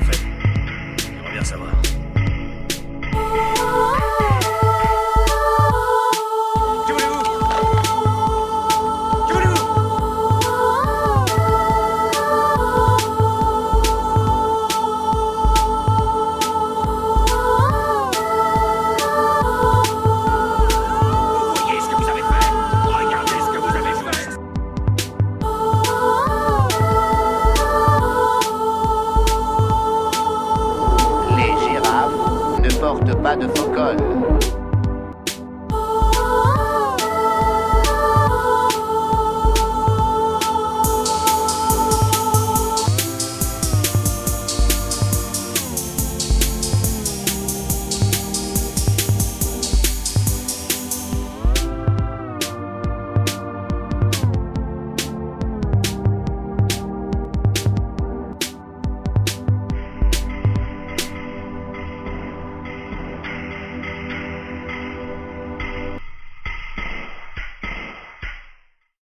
fait? J'aimerais bien savoir. Que voulez-vous? Que voulez-vous? Vous voyez ce que vous avez fait? Regardez ce que vous avez fait! Les girafes ne portent pas de faux cols.